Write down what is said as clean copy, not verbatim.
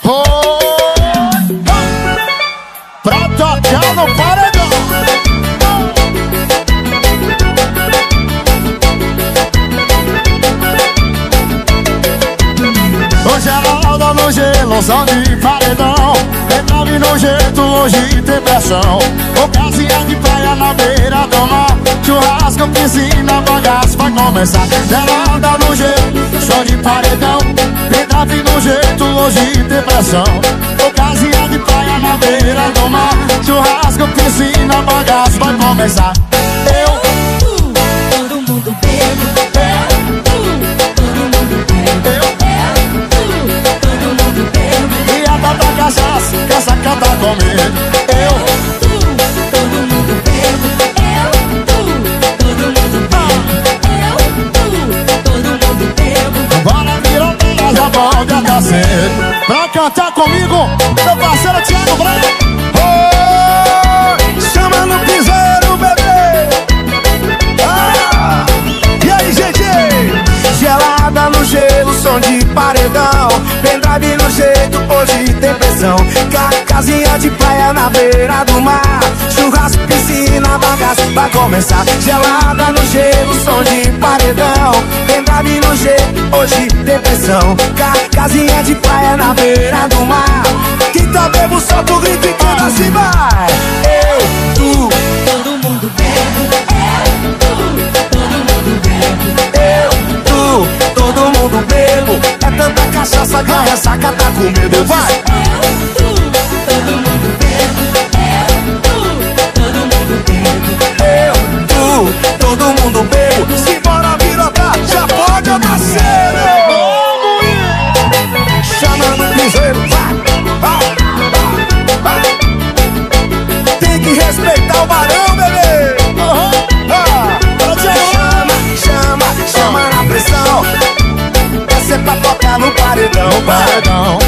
Pra tocar no paredão. Hoje ela anda no gelo, som de paredão. Entrave no jeito, hoje tem pressão. Ocasião de praia na beira do mar. Churrasco, piscina, bagaço vai começar. Ela anda no jeito, som de paredão. Entrave no jeito, hoje tem pressão. Ocasião de praia na beira do mar. Churrasco, piscina, bagaço vai começar. Todo mundo bebo. Todo mundo bebo. Todo mundo bebo. E a tata cachaça, quer cantar comigo. Todo mundo bebo. Todo mundo bebo. Todo mundo bebo. Bora virar já pode até cedo. Pra cantar comigo, meu parceiro Thiago Branco. Chama no piseiro, bebê. E aí, gente? Gelada no gelo, som de paredão. Pendrive no jeito, hoje tem pressão. Casinha de praia na beira do mar. Churrasco, piscina, bagaço vai começar. Gelada no gelo, som de paredão. Pendrive no jeito, hoje tem pressão. Casinha de praia na beira do mar. Quem tá bebo, solta o grito e canta assim, vai. Todo mundo bebe. Todo mundo bebo. É tanta cachaça que a ressaca tá com medo. Vai! Todo mundo bebe. Todo mundo bebe. Todo mundo bebo. Simbora, virota, já pode amasser. Chama no piseiro, vai! Tem que respeitar o barão, bebê. Chama na pressão. Essa é pra tocar no paredão.